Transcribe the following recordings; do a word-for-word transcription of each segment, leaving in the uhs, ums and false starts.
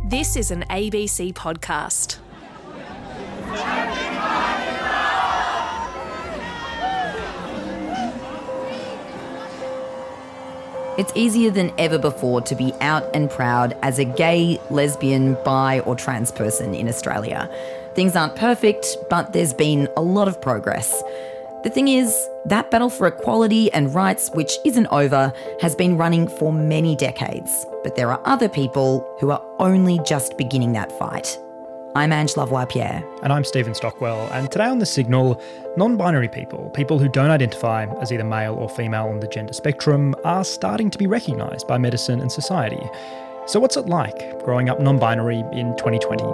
This is an A B C podcast. It's easier than ever before to be out and proud as a gay, lesbian, bi or trans person in Australia. Things aren't perfect, but there's been a lot of progress. The thing is, that battle for equality and rights, which isn't over, has been running for many decades. But there are other people who are only just beginning that fight. I'm Ange Lavoie-Pierre. And I'm Stephen Stockwell. And today on The Signal, non-binary people, people who don't identify as either male or female on the gender spectrum, are starting to be recognised by medicine and society. So what's it like growing up non-binary in twenty twenty?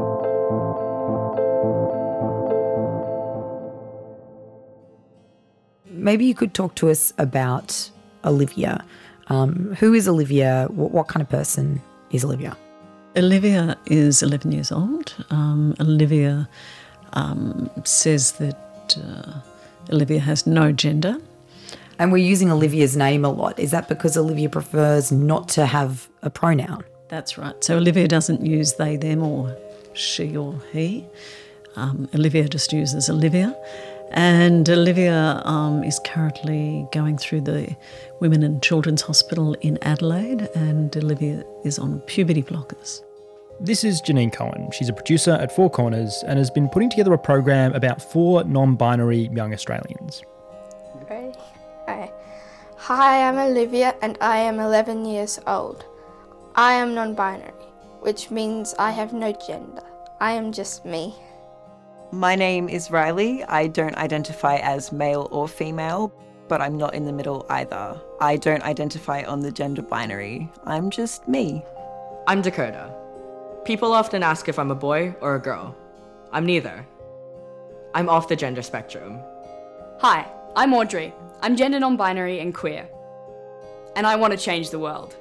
Maybe you could talk to us about Olivia. Um, who is Olivia? What, what kind of person is Olivia? Olivia is eleven years old. Um, Olivia um, says that uh, Olivia has no gender. And we're using Olivia's name a lot. Is that because Olivia prefers not to have a pronoun? That's right. So Olivia doesn't use they, them or she or he. Um, Olivia just uses Olivia. And Olivia um, is currently going through the Women and Children's Hospital in Adelaide, and Olivia is on puberty blockers. This is Janine Cohen. She's a producer at Four Corners and has been putting together a program about four non-binary young Australians. Ready? Okay. Hi, I'm Olivia and I am eleven years old. I am non-binary, which means I have no gender. I am just me. My name is Riley. I don't identify as male or female, but I'm not in the middle either. I don't identify on the gender binary. I'm just me. I'm Dakota. People often ask if I'm a boy or a girl. I'm neither. I'm off the gender spectrum. Hi, I'm Audrey. I'm gender non-binary and queer. And I want to change the world.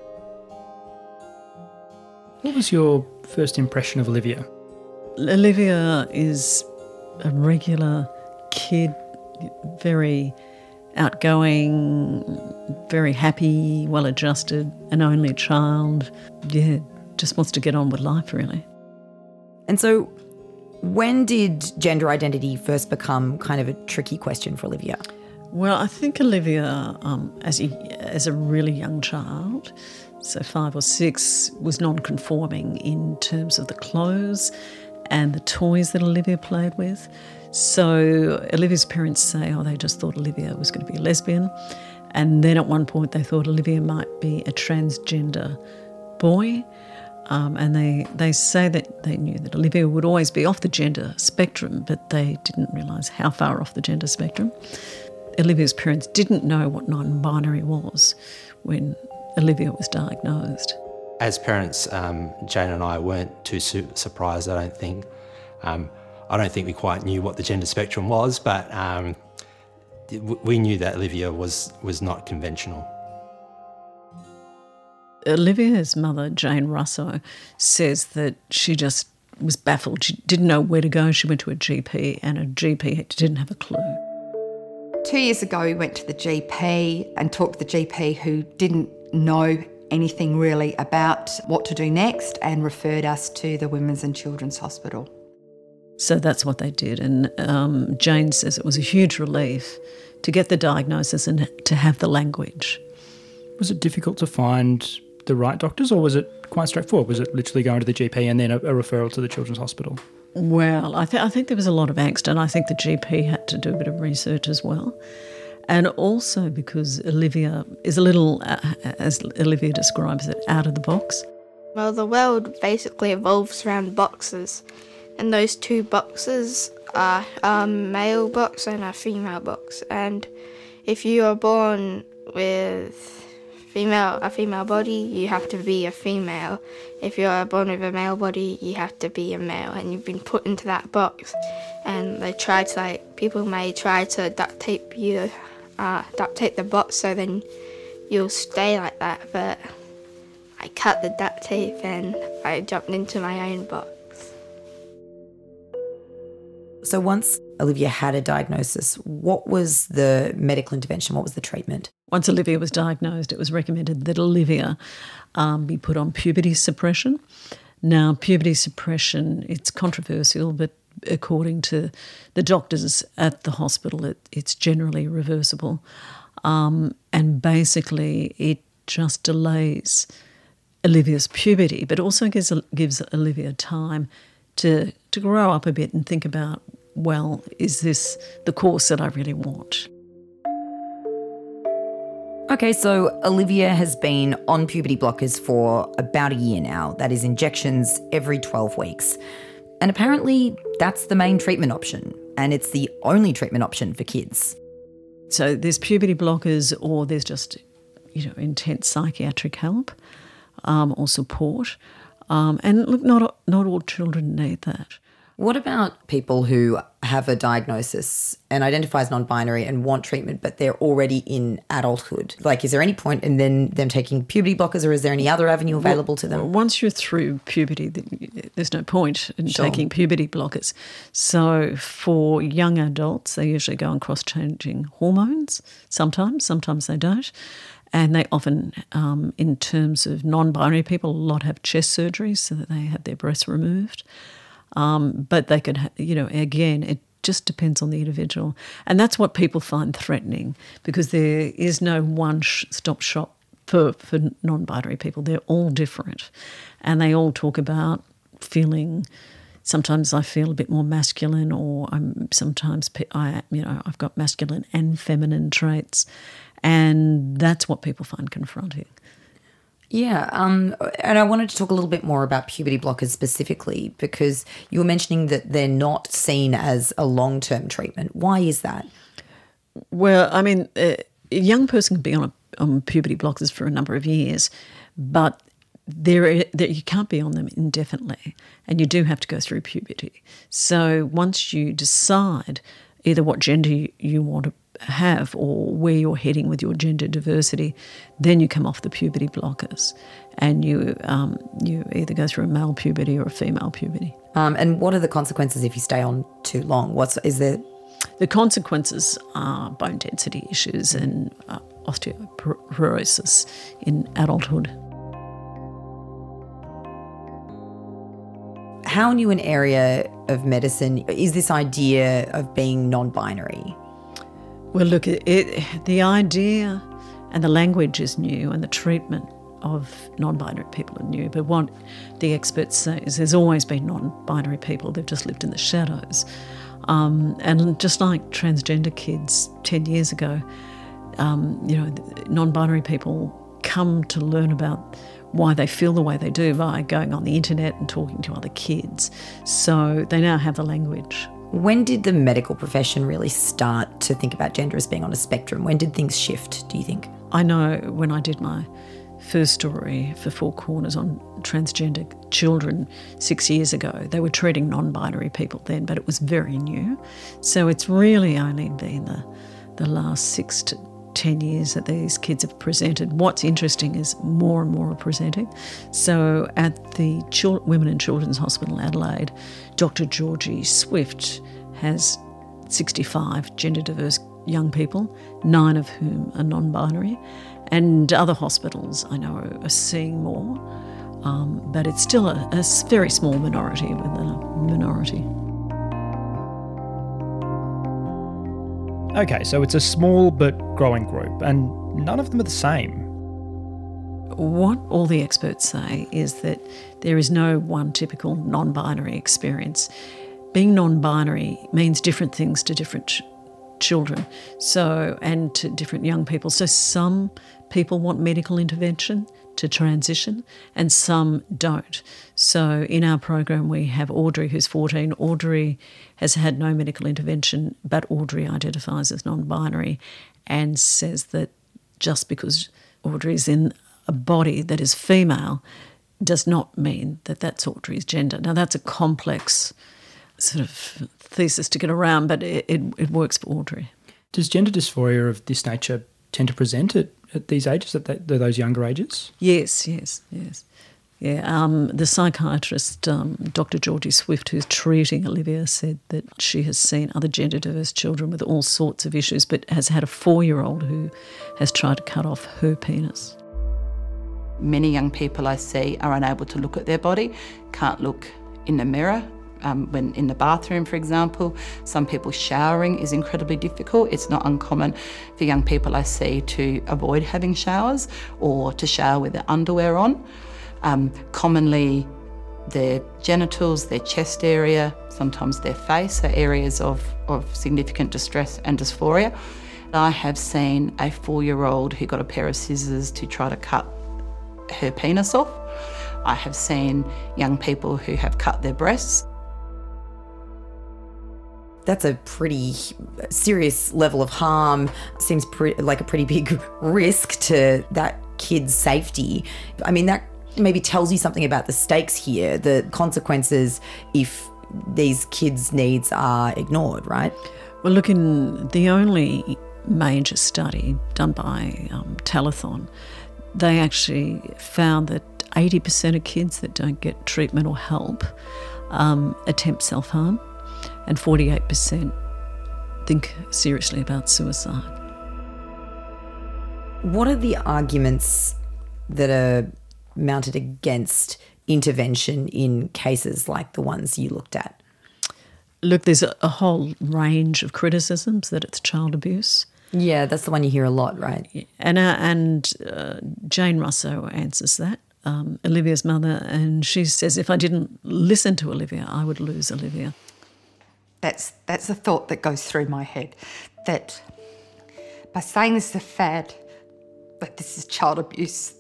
What was your first impression of Olivia? Olivia is a regular kid, very outgoing, very happy, well-adjusted, an only child. Yeah, just wants to get on with life, really. And so when did gender identity first become kind of a tricky question for Olivia? Well, I think Olivia, um, as, a, as a really young child, so five or six, was non-conforming in terms of the clothes and the toys that Olivia played with. So Olivia's parents say, oh, they just thought Olivia was going to be a lesbian. And then at one point they thought Olivia might be a transgender boy. Um, and they, they say that they knew that Olivia would always be off the gender spectrum, but they didn't realise how far off the gender spectrum. Olivia's parents didn't know what non-binary was when Olivia was diagnosed. As parents, um, Jane and I weren't too su- surprised, I don't think. Um, I don't think we quite knew what the gender spectrum was, but um, we knew that Olivia was, was not conventional. Olivia's mother, Jane Russo, says that she just was baffled. She didn't know where to go. She went to a G P and a G P didn't have a clue. Two years ago we went to the G P and talked to the G P who didn't know anything really about what to do next and referred us to the Women's and Children's Hospital. So that's what they did, and um, Jane says it was a huge relief to get the diagnosis and to have the language. Was it difficult to find the right doctors, or was it quite straightforward? Was it literally going to the G P and then a, a referral to the Children's Hospital? Well, I, th- I think there was a lot of angst, and I think the G P had to do a bit of research as well. And also because Olivia is a little, uh, as Olivia describes it, out of the box. Well, the world basically evolves around boxes, and those two boxes are a male box and a female box. And if you are born with female a female body, you have to be a female. If you are born with a male body, you have to be a male, and you've been put into that box. And they try to, like, people may try to duct tape you, uh, duct tape the box so then you'll stay like that. But I cut the duct tape and I jumped into my own box. So once Olivia had a diagnosis, what was the medical intervention? What was the treatment? Once Olivia was diagnosed, it was recommended that Olivia um, be put on puberty suppression. Now, puberty suppression, it's controversial, but according to the doctors at the hospital, it, it's generally reversible. Um, and basically it just delays Olivia's puberty, but also gives, gives Olivia time to, to grow up a bit and think about, well, is this the course that I really want? Okay, so Olivia has been on puberty blockers for about a year now. That is injections every twelve weeks. And apparently that's the main treatment option, and it's the only treatment option for kids. So there's puberty blockers, or there's just, you know, intense psychiatric help um, or support. Um, and look, not not all children need that. What about people who have a diagnosis and identify as non-binary and want treatment, but they're already in adulthood? Like, is there any point in then them taking puberty blockers, or is there any other avenue available to them? Once you're through puberty, there's no point in Sure. taking puberty blockers. So for young adults, they usually go on cross-changing hormones sometimes, sometimes they don't. And they often, um, in terms of non-binary people, a lot have chest surgeries so that they have their breasts removed. Um, but they could, ha- you know, again, it just depends on the individual. And that's what people find threatening, because there is no one-stop shop for, for non-binary people. They're all different. And they all talk about feeling, sometimes I feel a bit more masculine, or I'm sometimes, I, you know, I've got masculine and feminine traits. And that's what people find confronting. Yeah, um, and I wanted to talk a little bit more about puberty blockers specifically, because you were mentioning that they're not seen as a long-term treatment. Why is that? Well, I mean, a young person can be on, a, on puberty blockers for a number of years, but there, there, you can't be on them indefinitely, and you do have to go through puberty. So once you decide either what gender you, you want to have or where you're heading with your gender diversity, then you come off the puberty blockers, and you um, you either go through a male puberty or a female puberty. Um, and what are the consequences if you stay on too long? What's is there? The consequences are bone density issues and uh, osteoporosis in adulthood. How new an area of medicine is this idea of being non-binary? Well, look, it, it, the idea and the language is new, and the treatment of non-binary people are new. But what the experts say is there's always been non-binary people. They've just lived in the shadows. Um, and just like transgender kids ten years ago, um, you know, non-binary people come to learn about why they feel the way they do by going on the internet and talking to other kids. So they now have the language. When did the medical profession really start to think about gender as being on a spectrum? When did things shift, do you think? I know when I did my first story for Four Corners on transgender children six years ago, they were treating non-binary people then, but it was very new. So it's really only been the, the last six to ten years that these kids have presented. What's interesting is more and more are presenting. So at the Chil- Women and Children's Hospital in Adelaide, Doctor Georgie Swift has sixty-five gender diverse young people, nine of whom are non-binary, and other hospitals I know are, are seeing more, um, but it's still a, a very small minority within a minority. Okay, so it's a small but growing group, and none of them are the same. What all the experts say is that there is no one typical non-binary experience. Being non-binary means different things to different ch- children, so and to different young people. So some people want medical intervention to transition, and some don't. So in our program we have Audrey, who's fourteen. Audrey has had no medical intervention, but Audrey identifies as non-binary and says that just because Audrey's in a body that is female does not mean that that's Audrey's gender. Now that's a complex sort of thesis to get around, but it, it, it works for Audrey. Does gender dysphoria of this nature tend to present at, at these ages, at, that, at those younger ages? Yes, yes, yes. Yeah, um, the psychiatrist, um, Doctor Georgie Swift, who's treating Olivia, said that she has seen other gender diverse children with all sorts of issues, but has had a four-year-old who has tried to cut off her penis. Many young people I see are unable to look at their body, can't look in the mirror. Um, when in the bathroom, for example. Some people showering is incredibly difficult. It's not uncommon for young people I see to avoid having showers or to shower with their underwear on. Um, commonly, their genitals, their chest area, sometimes their face are areas of, of significant distress and dysphoria. I have seen a four-year-old who got a pair of scissors to try to cut her penis off. I have seen young people who have cut their breasts. That's a pretty serious level of harm. Seems pre- like a pretty big risk to that kid's safety. I mean, that maybe tells you something about the stakes here, the consequences if these kids' needs are ignored, right? Well, look, in the only major study done by um, Telethon, they actually found that eighty percent of kids that don't get treatment or help um, attempt self-harm, and forty-eight percent think seriously about suicide. What are the arguments that are mounted against intervention in cases like the ones you looked at? Look, there's a, a whole range of criticisms that it's child abuse. Yeah, that's the one you hear a lot, right? And uh, and uh, Jane Russo answers that, um, Olivia's mother, and she says, if I didn't listen to Olivia, I would lose Olivia. That's that's a thought that goes through my head, that by saying this is a fad, that this is child abuse,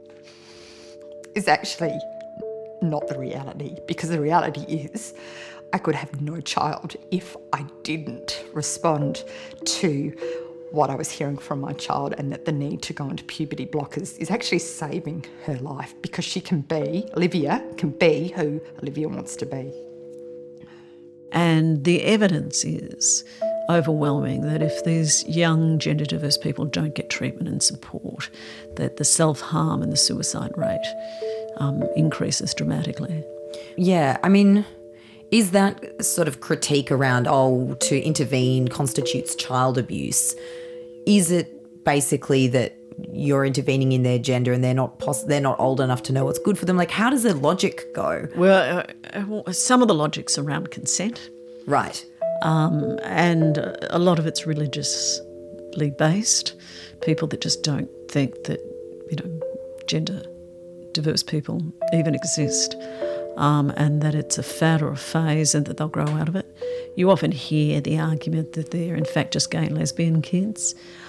is actually not the reality, because the reality is I could have no child if I didn't respond to what I was hearing from my child, and that the need to go into puberty blockers is actually saving her life, because she can be, Olivia can be who Olivia wants to be. And the evidence is overwhelming that if these young gender diverse people don't get treatment and support, that the self-harm and the suicide rate um, increases dramatically. Yeah, I mean, is that sort of critique around, oh, to intervene constitutes child abuse, is it basically that you're intervening in their gender and they're not poss- they're not old enough to know what's good for them? Like, how does the logic go? Well, uh, some of the logic's around consent. Right. Um, and a lot of it's religiously based. People that just don't think that, you know, gender diverse people even exist. Um, and that it's a fad or a phase and that they'll grow out of it. You often hear the argument that they're in fact just gay and lesbian kids.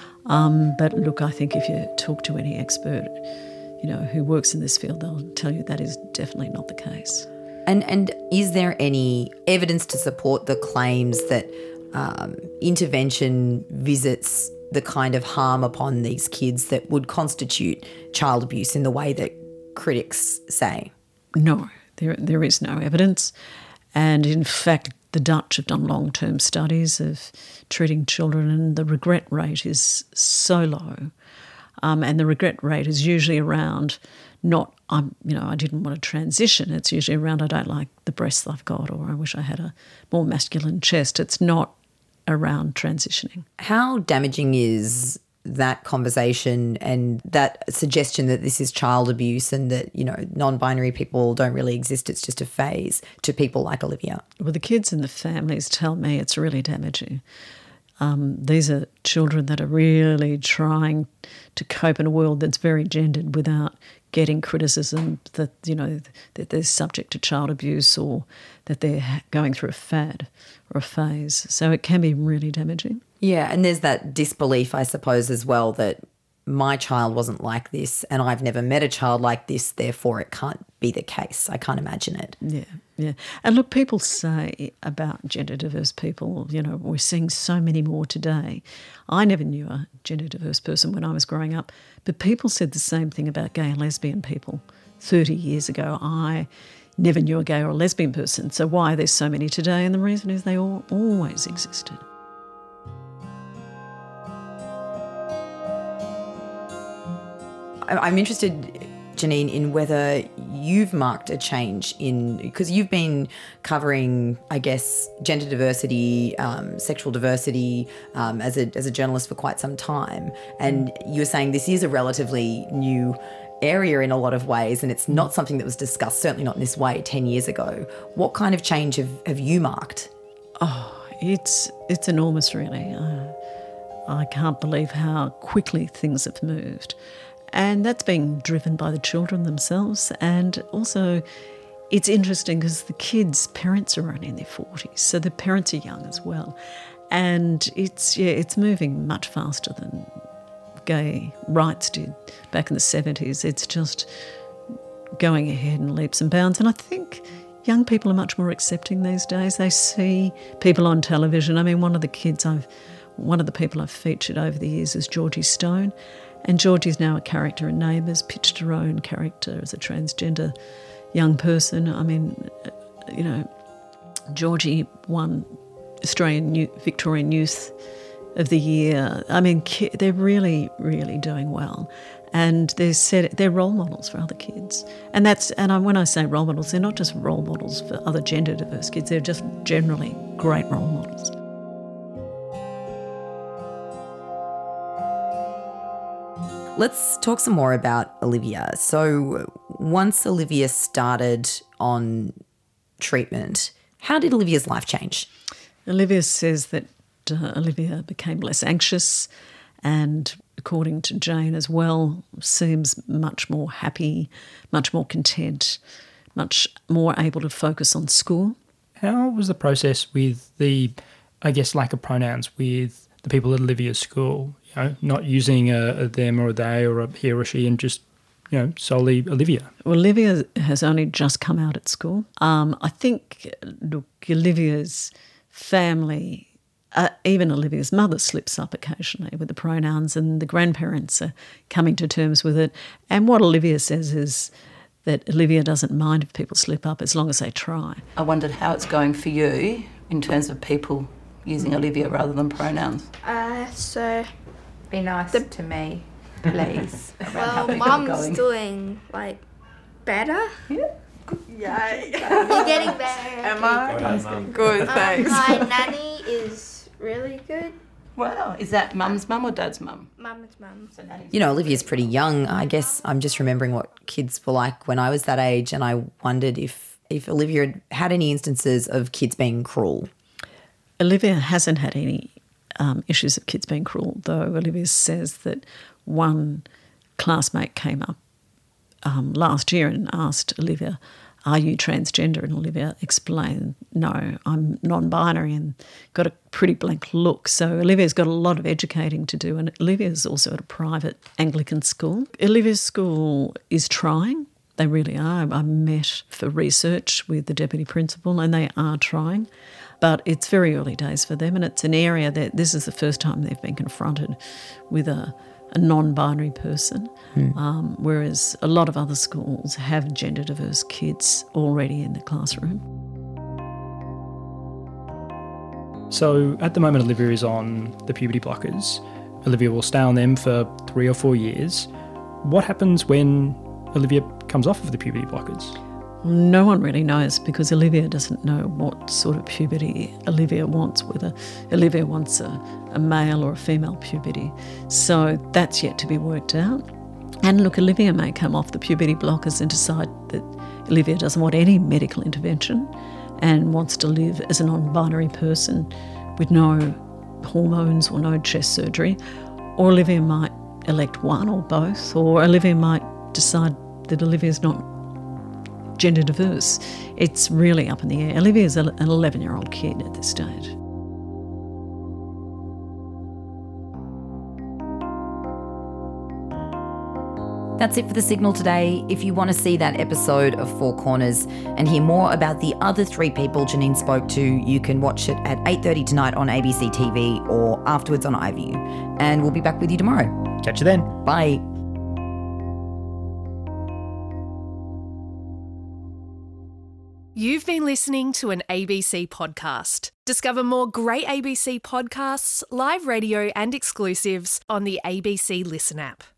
Um, but look, I think if you talk to any expert, you know, who works in this field, they'll tell you that is definitely not the case. And and is there any evidence to support the claims that um, intervention visits the kind of harm upon these kids that would constitute child abuse in the way that critics say? No. There, there is no evidence. And in fact, the Dutch have done long-term studies of treating children, and the regret rate is so low. Um, and the regret rate is usually around not, I'm, you know, I didn't want to transition. It's usually around, I don't like the breasts I've got, or I wish I had a more masculine chest. It's not around transitioning. How damaging is that conversation and that suggestion that this is child abuse and that, you know, non-binary people don't really exist, it's just a phase, to people like Olivia? Well, the kids and the families tell me it's really damaging. Um, these are children that are really trying to cope in a world that's very gendered without getting criticism that, you know, that they're subject to child abuse or that they're going through a fad or a phase. So it can be really damaging. Yeah, and there's that disbelief, I suppose, as well, that my child wasn't like this and I've never met a child like this, therefore it can't be the case. I can't imagine it. Yeah, yeah. And look, people say about gender diverse people, you know, we're seeing so many more today. I never knew a gender diverse person when I was growing up, but people said the same thing about gay and lesbian people thirty years ago. I never knew a gay or a lesbian person, so why are there so many today? And the reason is they all always existed. I'm interested, Janine, in whether you've marked a change in, because you've been covering, I guess, gender diversity, um, sexual diversity um, as a as a journalist for quite some time, and you were saying this is a relatively new area in a lot of ways, and it's not something that was discussed, certainly not in this way, ten years ago. What kind of change have, have you marked? Oh, it's it's enormous, really. Uh, I can't believe how quickly things have moved. And that's being driven by the children themselves. And also, it's interesting because the kids' parents are only in their forties, so the parents are young as well. And it's, yeah, it's moving much faster than gay rights did back in the seventies. It's just going ahead in leaps and bounds. And I think young people are much more accepting these days. They see people on television. I mean, one of the kids I've, one of the people I've featured over the years is Georgie Stone. And Georgie's now a character in Neighbours, pitched her own character as a transgender young person. I mean, you know, Georgie won Australian New- Victorian Youth of the Year. I mean, ki- they're really, really doing well. And they're, set, they're role models for other kids. And that's and I, when I say role models, they're not just role models for other gender diverse kids, they're just generally great role models. Let's talk some more about Olivia. So once Olivia started on treatment, how did Olivia's life change? Olivia says that uh, Olivia became less anxious and, according to Jane as well, seems much more happy, much more content, much more able to focus on school. How was the process with the, I guess, lack of pronouns with the people at Olivia's school? You know, not using a, a them or a they or a he or a she, and just, you know, solely Olivia. Well, Olivia has only just come out at school. Um, I think, look, Olivia's family, uh, even Olivia's mother slips up occasionally with the pronouns, and the grandparents are coming to terms with it. And what Olivia says is that Olivia doesn't mind if people slip up as long as they try. I wondered how it's going for you in terms of people using Olivia rather than pronouns. Uh, so... Be nice The- to me, please. around how Well, people are Mum's going. doing, like, better. Yeah. You're getting better. Am I? Good, Um, thanks. my nanny is really good. Wow, is that mum's mum or dad's mum? Mum's mum. So nanny's You know, Olivia's pretty young. I guess I'm just remembering what kids were like when I was that age, and I wondered if, if Olivia had had any instances of kids being cruel. Olivia hasn't had any um, issues of kids being cruel, though Olivia says that one classmate came up um, last year and asked Olivia, are you transgender? And Olivia explained, no, I'm non-binary, and got a pretty blank look. So Olivia's got a lot of educating to do, and Olivia's also at a private Anglican school. Olivia's school is trying. They really are. I met for research with the deputy principal, and they are trying. But it's very early days for them, and it's an area that this is the first time they've been confronted with a, a non-binary person, mm. um, whereas a lot of other schools have gender diverse kids already in the classroom. So at the moment, Olivia is on the puberty blockers. Olivia will stay on them for three or four years. What happens when Olivia comes off of the puberty blockers? No one really knows, because Olivia doesn't know what sort of puberty Olivia wants, whether Olivia wants a, a male or a female puberty. So that's yet to be worked out. And look, Olivia may come off the puberty blockers and decide that Olivia doesn't want any medical intervention and wants to live as a non-binary person with no hormones or no chest surgery. Or Olivia might elect one or both, or Olivia might decide that Olivia's not gender diverse. It's really up in the air. Olivia's an eleven-year-old kid at this stage. That's it for The Signal today. If you want to see that episode of Four Corners and hear more about the other three people Janine spoke to, you can watch it at eight thirty tonight on A B C T V or afterwards on iView. And we'll be back with you tomorrow. Catch you then. Bye. You've been listening to an A B C podcast. Discover more great A B C podcasts, live radio and exclusives on the A B C Listen app.